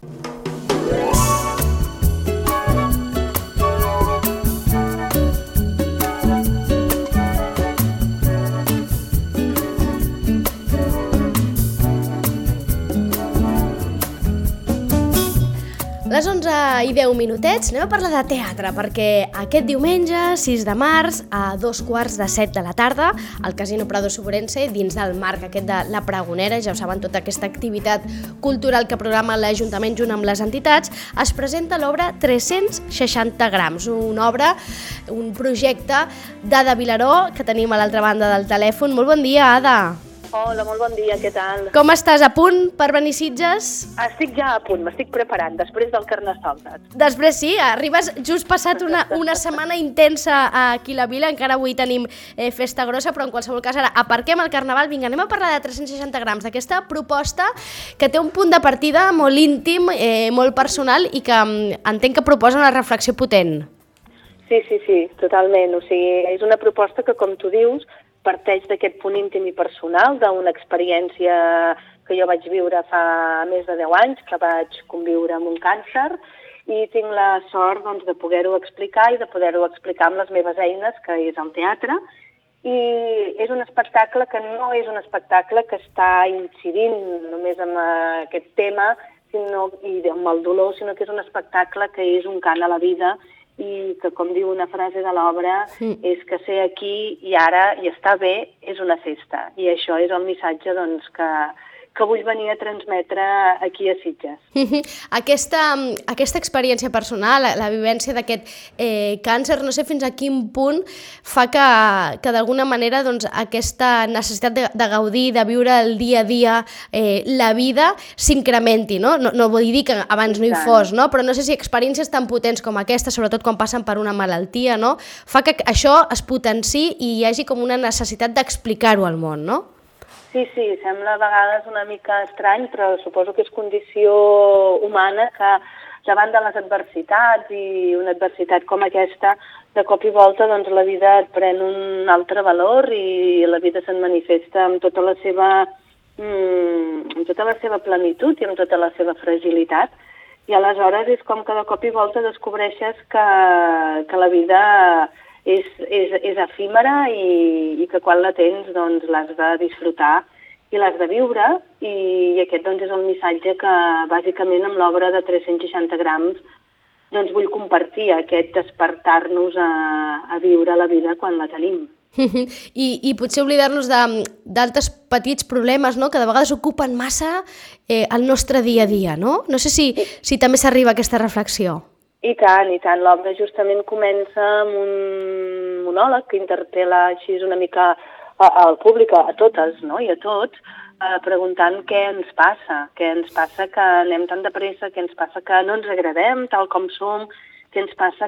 Les 11:10, anem a parlar de teatre, perquè aquest diumenge, 6 de març, a 7:15 de la tarda, al Casino Prado Sobrense, dins del marc aquest de la Pregonera, ja ho saben, tota aquesta activitat cultural que programa l'Ajuntament junt amb les entitats, es presenta l'obra 360 grams, una obra, un projecte d'Ada Vilaró, que tenim a l'altra banda del telèfon. Molt bon dia, Ada. Hola, molt bon dia, què tal? Com estàs? A punt per venir a Sitges? Estic ja a punt, m'estic preparant, després del Carnestoltes. Després sí, arribes just passat una setmana intensa aquí a la vila, encara avui tenim festa grossa, però en qualsevol cas ara aparquem el Carnaval, vinga, anem a parlar de 360 grams, d'aquesta proposta que té un punt de partida molt íntim, molt personal i que entenc que proposa una reflexió potent. Sí, totalment, o sigui, és una proposta que, com tu dius, parteix d'aquest punt íntim i personal, d'una experiència que jo vaig viure fa més de 10 anys, que vaig conviure amb un càncer, i tinc la sort doncs, de poder-ho explicar i de poder-ho explicar amb les meves eines, que és el teatre, i és un espectacle que no és un espectacle que està incidint només en aquest tema i amb el dolor, sinó que és un espectacle que és un cant a la vida i que, com diu una frase de l'obra, és que ser aquí i ara i estar bé és una festa. I això és el missatge doncs, que vull venir a transmetre aquí a Sitges. Aquesta experiència personal, la vivència d'aquest càncer, no sé fins a quin punt fa que d'alguna manera doncs, aquesta necessitat de gaudir, de viure el dia a dia, la vida, s'incrementi, no? No vull dir que abans no hi fos, no? Però no sé si experiències tan potents com aquesta, sobretot quan passen per una malaltia, no? Fa que això es potenciï i hi hagi com una necessitat d'explicar-ho al món, no? Sí, sembla a vegades una mica estrany, però suposo que és condició humana que davant de les adversitats i una adversitat com aquesta, de cop i volta doncs, la vida et pren un altre valor i la vida se'n manifesta amb tota la seva plenitud i amb tota la seva fragilitat. I aleshores és com que de cop i volta descobreixes que la vida és efímera i que quan la tens doncs, l'has de disfrutar i l'has de viure i aquest doncs, és el missatge que bàsicament amb l'obra de 360 grams doncs, vull compartir, aquest despertar-nos a viure la vida quan la tenim. I potser oblidar-nos d'altres petits problemes, no? Que de vegades ocupen massa el nostre dia a dia, no? No sé si també s'arriba a aquesta reflexió. I tant. L'obra justament comença amb un monòleg que interpel·la així una mica al públic, a totes, no? I a tots, preguntant què ens passa que anem tan de pressa, què ens passa que no ens agradem tal com som, què ens passa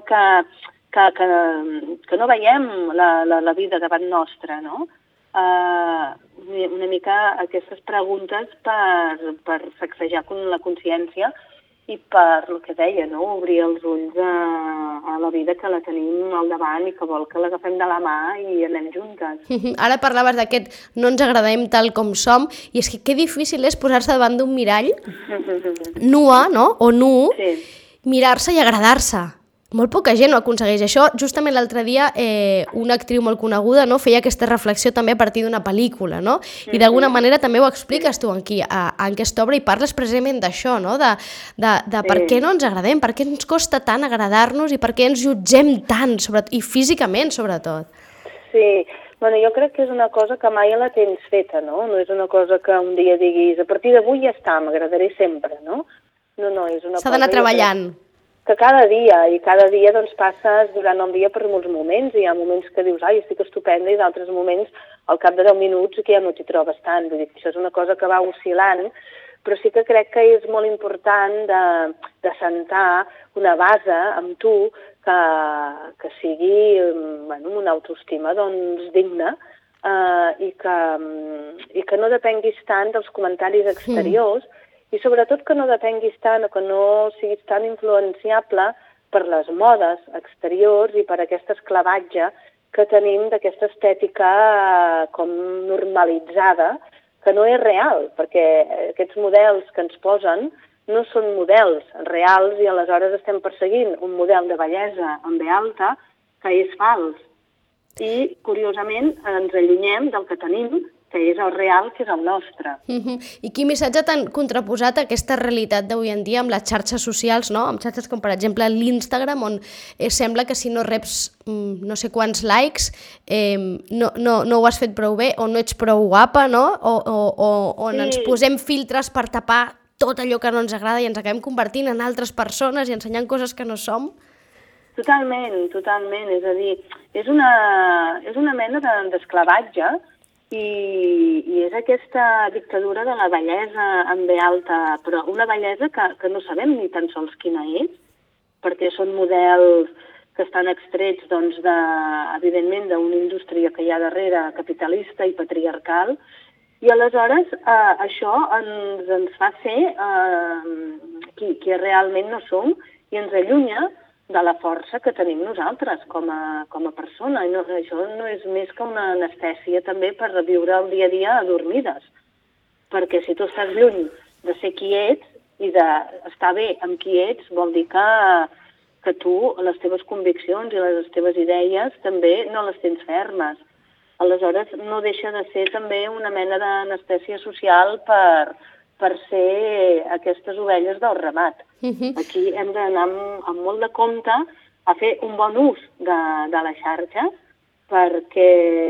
que no veiem la vida davant nostra, no? Una mica aquestes preguntes per sacsejar la consciència i per el que deia, no? Obrir els ulls a la vida que la tenim al davant i que vol que l'agafem de la mà i anem juntes. Ara parlaves d'aquest no ens agradem tal com som i és que difícil és posar-se davant d'un mirall nua, no? O nu, mirar-se i agradar-se. Molt poca gent ho aconsegueix. Això, justament l'altre dia, una actriu molt coneguda, no, feia aquesta reflexió també a partir d'una pel·lícula, no? I d'alguna manera també ho expliques tu aquí, en aquesta obra, i parles precisament d'això, no? De per què no ens agradem, per què ens costa tant agradar-nos i per què ens jutgem tant, i físicament, sobretot. Sí, bueno, jo crec que és una cosa que mai la tens feta, no? No és una cosa que un dia diguis, a partir d'avui ja està, m'agradaré sempre, no? No, és una cosa... S'ha d'anar treballant. Que cada dia doncs, passes durant el dia per molts moments, i hi ha moments que dius, ai, estic estupenda, i d'altres moments, al cap de 10 minuts, que ja no t'hi trobes tant. Vull dir que això és una cosa que va oscil·lant, però sí que crec que és molt important de sentar una base amb tu que sigui una autoestima doncs, digna i que no depenguis tant dels comentaris exteriors, i sobretot que no depenguis tant o que no siguis tan influenciable per les modes exteriors i per aquest esclavatge que tenim d'aquesta estètica com normalitzada, que no és real, perquè aquests models que ens posen no són models reals i aleshores estem perseguint un model de bellesa amb B alta que és fals. I, curiosament, ens allunyem del que tenim, que és el real, que és el nostre. I quin missatge tan contraposat a aquesta realitat d'avui en dia amb les xarxes socials, no? Amb xarxes com, per exemple, l'Instagram, on sembla que si no reps no sé quants likes, no ho has fet prou bé, o no ets prou guapa, no? O on ens posem filtres per tapar tot allò que no ens agrada i ens acabem convertint en altres persones i ensenyant coses que no som. Totalment, totalment. És a dir, és una mena d'esclavatge i és aquesta dictadura de la bellesa amb B alta, però una bellesa que no sabem ni tan sols quina és, perquè són models que estan extrets, doncs, evidentment, d'una indústria que hi ha darrere capitalista i patriarcal, i aleshores això ens fa ser qui realment no som i ens allunya de la força que tenim nosaltres com a persona. I això no és més que una anestèsia també per viure el dia a dia adormides. Perquè si tu estàs lluny de ser qui ets i d'estar bé amb qui ets, vol dir que tu, les teves conviccions i les teves idees també no les tens fermes. Aleshores, no deixa de ser també una mena d'anestèsia social per ser aquestes ovelles del ramat. Aquí hem d'anar amb molt de compte a fer un bon ús de la xarxa perquè,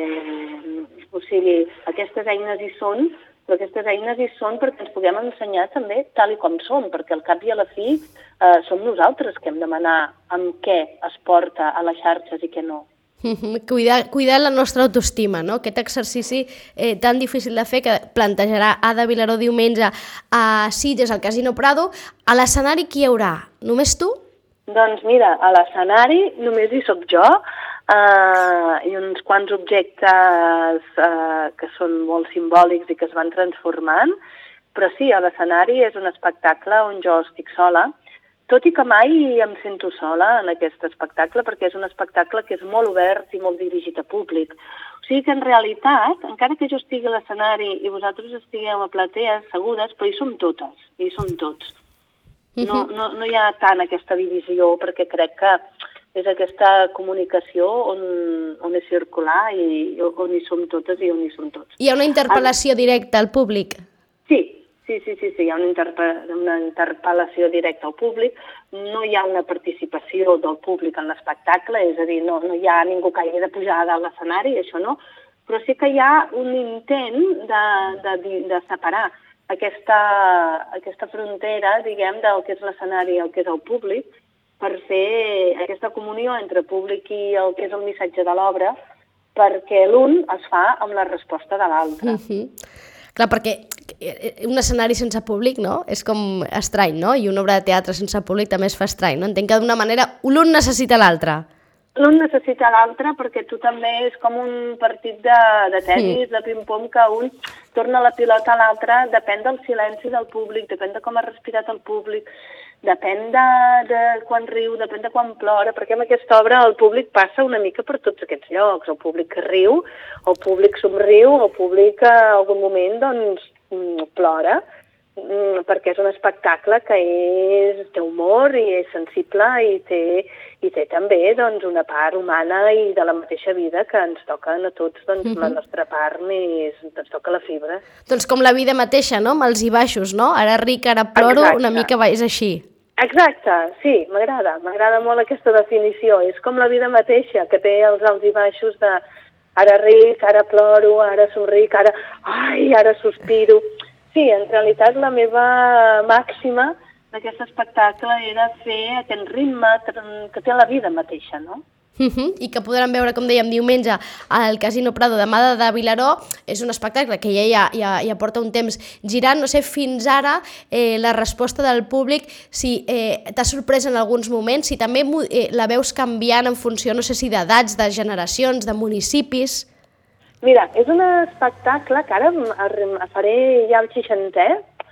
o sigui, aquestes eines hi són, però aquestes eines hi són perquè ens puguem ensenyar també tal i com som, perquè al cap i a la fi som nosaltres que hem de manar amb què es porta a les xarxes i què no. Cuidar la nostra autoestima, no? Aquest exercici tan difícil de fer que plantejarà Ada Vilaró diumenge a Sitges, al Casino Prado. A l'escenari qui hi haurà? Només tu? Doncs mira, a l'escenari només hi soc jo i uns quants objectes que són molt simbòlics i que es van transformant, però sí, a l'escenari és un espectacle on jo estic sola, tot i que mai em sento sola en aquest espectacle, perquè és un espectacle que és molt obert i molt dirigit a públic. O sigui que en realitat, encara que jo estigui a l'escenari i vosaltres estigueu a platea assegudes, però hi som totes, hi som tots. No hi ha tant aquesta divisió, perquè crec que és aquesta comunicació on és circular i on hi som totes i on hi som tots. Hi ha una interpel·lació directa al públic? Sí, hi ha una interpel·lació directa al públic, no hi ha una participació del públic en l'espectacle, és a dir, no hi ha ningú que hagi de pujar a dalt l'escenari, això no, però sí que hi ha un intent de separar aquesta frontera, diguem, del que és l'escenari i el que és el públic, per fer aquesta comunió entre públic i el que és el missatge de l'obra, perquè l'un es fa amb la resposta de l'altre. Clar, perquè un escenari sense públic, no?, és com estrany, no? I una obra de teatre sense públic també es fa estrany, no? Entenc que d'una manera l'un necessita l'altre. L'un necessita l'altre perquè tu també és com un partit de tenis, de ping-pong, que un torna la pilota a l'altre, depèn del silenci del públic, depèn de com ha respirat el públic, depèn de quan riu, depèn de quan plora, perquè amb aquesta obra el públic passa una mica per tots aquests llocs, el públic que riu, el públic somriu, el públic que en algun moment doncs plora, perquè és un espectacle que té humor i és sensible i té també doncs, una part humana i de la mateixa vida que ens toca a tots, doncs la nostra part més ens toca la fibra. Doncs com la vida mateixa, no?, amb els i baixos, no? Ara ric, ara ploro, una mica és així. Exacte, sí, m'agrada molt aquesta definició. És com la vida mateixa, que té els alts i baixos de ara ric, ara ploro, ara somric, ara sospiro. Sí, en realitat la meva màxima d'aquest espectacle era fer aquest ritme que té la vida mateixa, no? I que podran veure, com dèiem, diumenge al Casino Prado de Ada Vilaró. És un espectacle que ja porta un temps girant. No sé, fins ara la resposta del públic, si t'ha sorprès en alguns moments, si també la veus canviant en funció, no sé si d'edats, de generacions, de municipis. Mira, és un espectacle que ara faré ja el 60è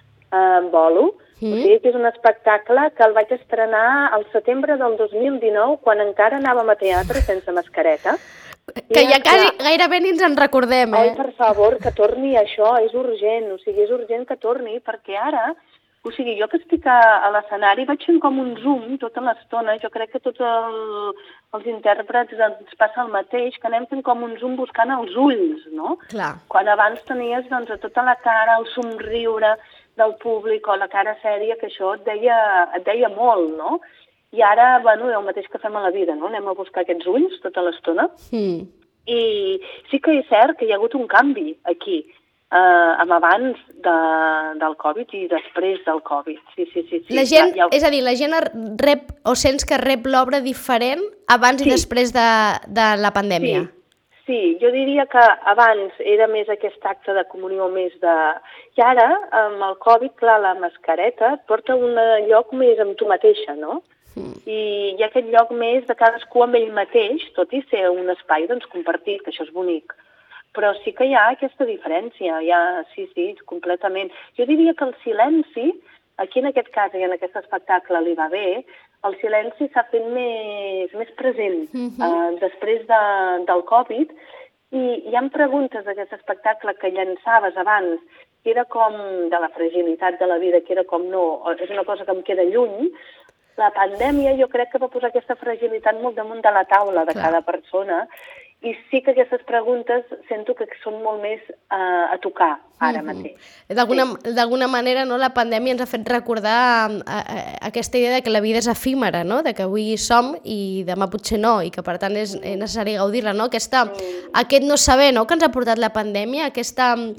bolo. O sigui que és un espectacle que el vaig estrenar al setembre del 2019, quan encara anàvem a teatre sense mascareta. Que ja gairebé ni ens en recordem, Ai, per favor, que torni això, és urgent, o sigui, és urgent que torni, perquè ara O sigui, jo que estic a l'escenari vaig fent com un zoom tota l'estona. Jo crec que tots els intèrprets ens passa el mateix, que anem fent com un zoom buscant els ulls, no? Clar. Quan abans tenies doncs, tota la cara, el somriure del públic o la cara sèria, que això et deia molt, no? I ara, bueno, el mateix que fem a la vida, no? Anem a buscar aquests ulls tota l'estona. I sí que és cert que hi ha hagut un canvi aquí, amb abans del Covid i després del Covid. Sí. La gent, és a dir, la gent rep o sents que rep l'obra diferent abans i després de la pandèmia? Sí, jo diria que abans era més aquest acte de comunió més de... I ara, amb el Covid, clar, la mascareta et porta a un lloc més amb tu mateixa, no? I hi ha aquest lloc més de cadascú amb ell mateix, tot i ser un espai doncs, compartit, que això és bonic. Però sí que hi ha aquesta diferència, sí, completament. Jo diria que el silenci, aquí en aquest cas i en aquest espectacle li va bé, el silenci s'ha fet més present després del Covid, i hi ha preguntes d'aquest espectacle que llançaves abans, que era com de la fragilitat de la vida, que era com no, és una cosa que em queda lluny. La pandèmia jo crec que va posar aquesta fragilitat molt damunt de la taula de cada persona, i sí que aquestes preguntes sento que són molt més a tocar ara mateix. D'alguna manera, no, la pandèmia ens ha fet recordar aquesta idea de que la vida és efímera, no? De que avui som i demà potser no, i que per tant és necessari gaudir-la, no? Aquest no saber, no?, que ens ha portat la pandèmia, aquest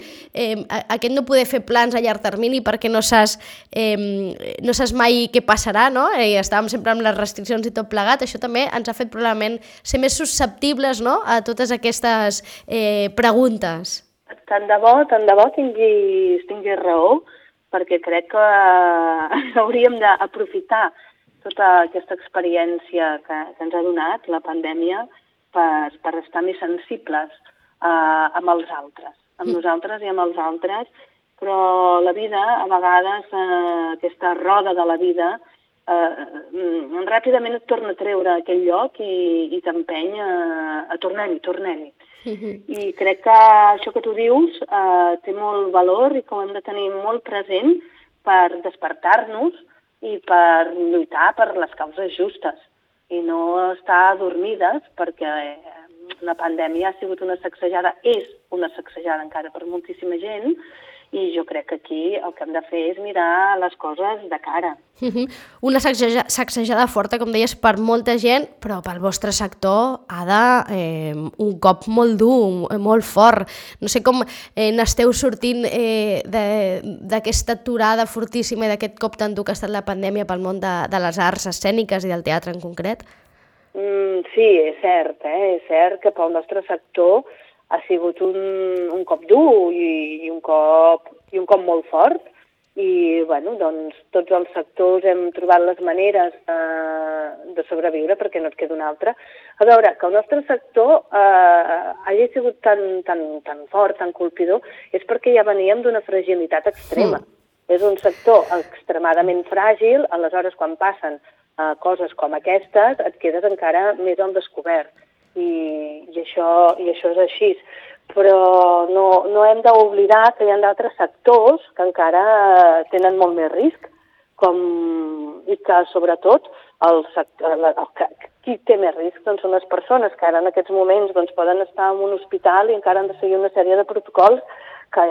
no poder fer plans a llarg termini perquè no saps mai què passarà, no? I estàvem sempre amb les restriccions i tot plegat, això també ens ha fet probablement ser més susceptibles, no?, a totes aquestes preguntes. Tant de bo tinguis raó, perquè crec que hauríem d'aprofitar tota aquesta experiència que ens ha donat la pandèmia per estar més sensibles amb els altres, amb nosaltres i amb els altres, però la vida, a vegades, aquesta roda de la vida, ràpidament et torna a treure a aquell lloc i t'empeny a tornem-hi. I crec que això que tu dius té molt valor i que ho hem de tenir molt present per despertar-nos i per lluitar per les causes justes i no estar adormides, perquè la pandèmia ha sigut una sacsejada, és una sacsejada encara per moltíssima gent, i jo crec que aquí el que hem de fer és mirar les coses de cara. Una sacsejada forta, com deies, per molta gent, però pel vostre sector ha de un cop molt dur, molt fort. No sé com n'esteu sortint d'aquesta aturada fortíssima i d'aquest cop tan dur que ha estat la pandèmia pel món de les arts escèniques i del teatre en concret? Sí, és cert que pel nostre sector ha sigut un cop dur i un cop molt fort, i bueno, doncs tots els sectors hem trobat les maneres de sobreviure perquè no et queda una altra. A veure, que el nostre sector hagi sigut tan fort, tan colpidor, és perquè ja veníem d'una fragilitat extrema. És un sector extremadament fràgil, aleshores quan passen coses com aquestes et quedes encara més al descobert. I això és així, però no hem d'oblidar que hi ha d'altres sectors que encara tenen molt més risc, i que sobretot qui té més risc doncs, són les persones que ara en aquests moments doncs, poden estar en un hospital i encara han de seguir una sèrie de protocols que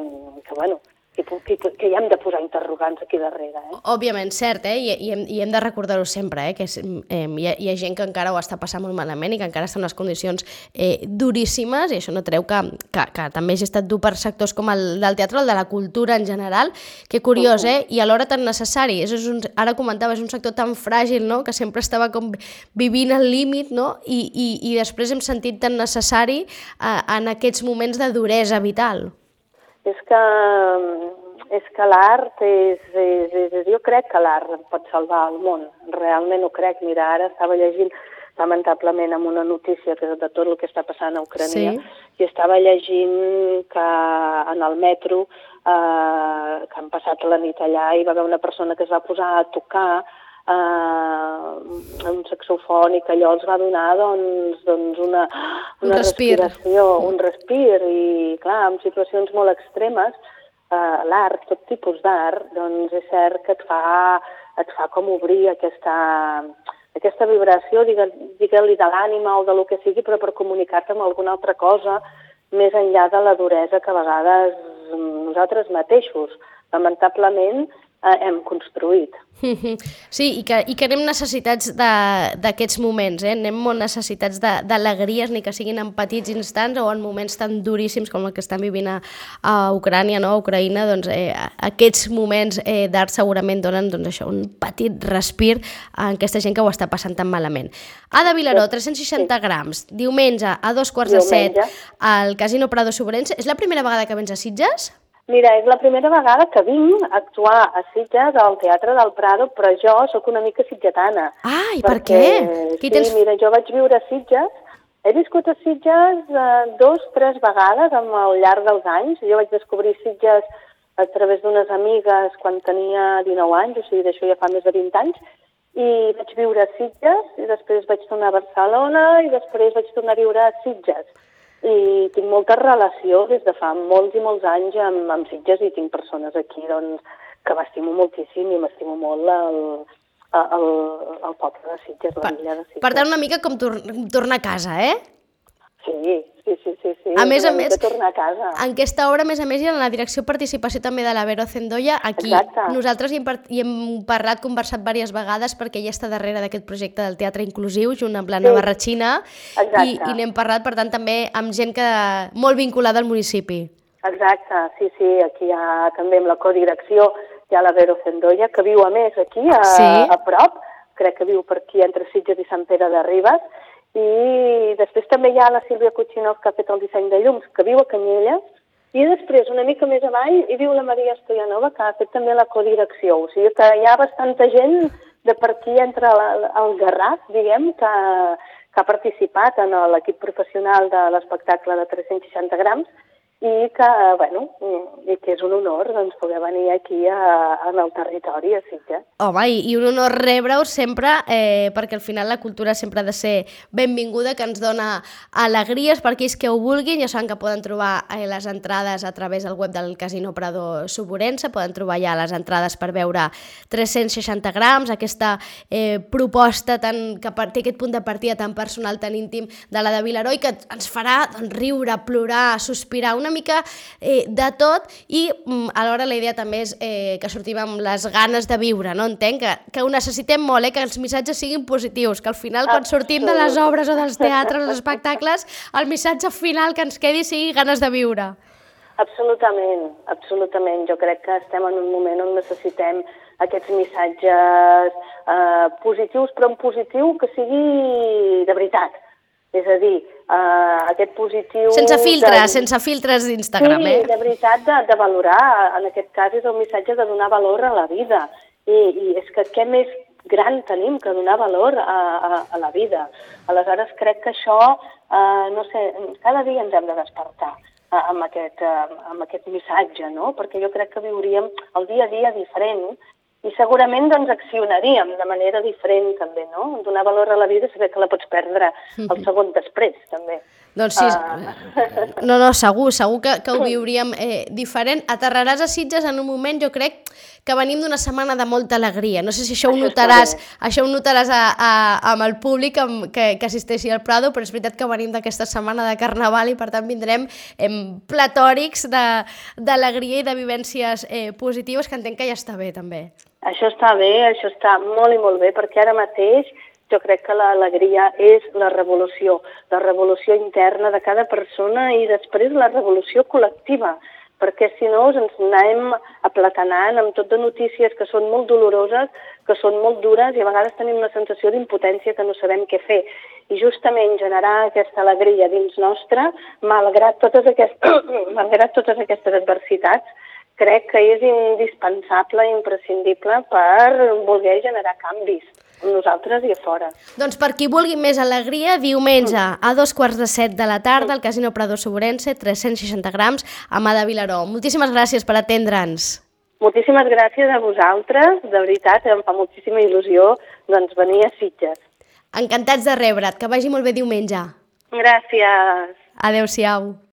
hi hem de posar interrogants aquí darrere. Òbviament, cert, i hem de recordar-ho sempre, que hi ha gent que encara ho està passant molt malament i que encara està en unes condicions duríssimes, i això no treu que també hagi estat dur per sectors com el del teatre o el de la cultura en general, que curiós, i alhora tan necessari. Ara comentava, és un sector tan fràgil, no?, que sempre estava com vivint al límit, no?, i després hem sentit tan necessari en aquests moments de duresa vital. És que l'art jo crec que l'art pot salvar el món, realment ho crec. Mira, ara estava llegint lamentablement amb una notícia de tot el que està passant a Ucrània, i estava llegint que en el metro, que han passat la nit allà, hi va haver una persona que es va posar a tocar un saxofon, i que allò els va donar una respiració, un respir, i clar, en situacions molt extremes l'art, tot tipus d'art, doncs és cert que et fa com obrir aquesta vibració, digue-li de l'ànima o de lo que sigui, però per comunicar-te amb alguna altra cosa, més enllà de la duresa que a vegades nosaltres mateixos, lamentablement, hem construït. Sí, i que anem necessitats d'aquests moments, anem molt necessitats d'alegries, ni que siguin en petits instants o en moments tan duríssims com el que estan vivint a Ucrània, no? A Ucraïna, doncs aquests moments d'art segurament donen això, un petit respir a aquesta gent que ho està passant tan malament. Ada Vilaró, 360 grams, diumenge a 7:15 al Casino Prado Sobrense. És la primera vegada que vens a Sitges? Mira, és la primera vegada que vinc a actuar a Sitges, al Teatre del Prado, però jo sóc una mica sitgetana. Ah, i per què? Mira, jo vaig viure a Sitges, he viscut a Sitges 2-3 vegades al llarg dels anys. Jo vaig descobrir Sitges a través d'unes amigues quan tenia 19 anys, o sigui, d'això ja fa més de 20 anys, i vaig viure a Sitges, i després vaig tornar a Barcelona, i després vaig tornar a viure a Sitges. I tinc molta relació des de fa molts i molts anys amb Sitges i tinc persones aquí que m'estimo moltíssim i m'estimo molt el poble de Sitges, l'illa de Sitges. Per tant, una mica com tornar a casa, eh? Sí. A més, tornar a casa. En aquesta obra, a més, hi ha la direcció participació també de la Vero Zendoya. Aquí nosaltres hi hem conversat diverses vegades perquè ella està darrere d'aquest projecte del teatre inclusiu, junt amb la Navarratxina, i n'hem parlat, per tant, també amb gent molt vinculada al municipi. Exacte, sí, aquí hi ha també amb la codirecció, hi ha la Vero Zendoya, que viu a més aquí, a prop, crec que viu per aquí entre Sitges i Sant Pere de Ribes, i després també hi ha la Sílvia Kuchinov, que ha fet el disseny de llums, que viu a Canyelles, i després, una mica més avall, hi viu la Maria Stoyanova, que ha fet també la codirecció. O sigui que hi ha bastanta gent de per aquí entre el Garraf, diguem, que ha participat en l'equip professional de l'espectacle de 360 grams, i que és un honor poder venir aquí en el territori, a Sitges. Home, i un honor rebre-us sempre, perquè al final la cultura sempre ha de ser benvinguda, que ens dona alegries per aquells que ho vulguin. Ja saben que poden trobar les entrades a través del web del Casino Prado Sobrense, poden trobar ja les entrades per veure 360 grams, aquesta proposta que té aquest punt de partida tan personal, tan íntim de la de Vilaró, i que ens farà riure, plorar, sospirar, una mica de tot, i alhora la idea també és que sortim amb les ganes de viure, no? Entenc que ho necessitem molt, que els missatges siguin positius, que al final quan sortim de les obres o dels teatres, dels espectacles, el missatge final que ens quedi sigui ganes de viure. Absolutament. Jo crec que estem en un moment on necessitem aquests missatges positius, però en positiu que sigui de veritat. És a dir, aquest positiu... Sense filtres d'Instagram, Sí, de veritat, de valorar. En aquest cas és el missatge de donar valor a la vida. I és que què més gran tenim que donar valor a la vida. Aleshores, crec que això, cada dia ens hem de despertar amb aquest missatge, no? Perquè jo crec que viuríem el dia a dia diferent i segurament accionaríem de manera diferent també, no? Donar valor a la vida, saber que la pots perdre el segon després, també. Doncs sí, segur que ho viuríem diferent. Aterraràs a Sitges en un moment, jo crec, que venim d'una setmana de molta alegria. No sé si això ho notaràs amb el públic que assisteixi al Prado, però és veritat que venim d'aquesta setmana de Carnaval i per tant vindrem platòrics d'alegria i de vivències positives, que entenc que ja està bé també. Això està bé, això està molt i molt bé, perquè ara mateix jo crec que l'alegria és la revolució interna de cada persona i després la revolució col·lectiva, perquè si no ens anem aplatanant amb tot de notícies que són molt doloroses, que són molt dures i a vegades tenim una sensació d'impotència que no sabem què fer. I justament generar aquesta alegria dins nostra, malgrat totes aquestes adversitats, crec que és indispensable i imprescindible per voler generar canvis a nosaltres i a fora. Doncs per qui vulgui més alegria, diumenge a 7:15 de la tarda al Casino Prado Sobrense, 360 grams, amb Ada Vilaró. Moltíssimes gràcies per atendre'ns. Moltíssimes gràcies a vosaltres, de veritat, em fa moltíssima il·lusió venir a Sitges. Encantats de rebre't, que vagi molt bé diumenge. Gràcies. Adéu-siau.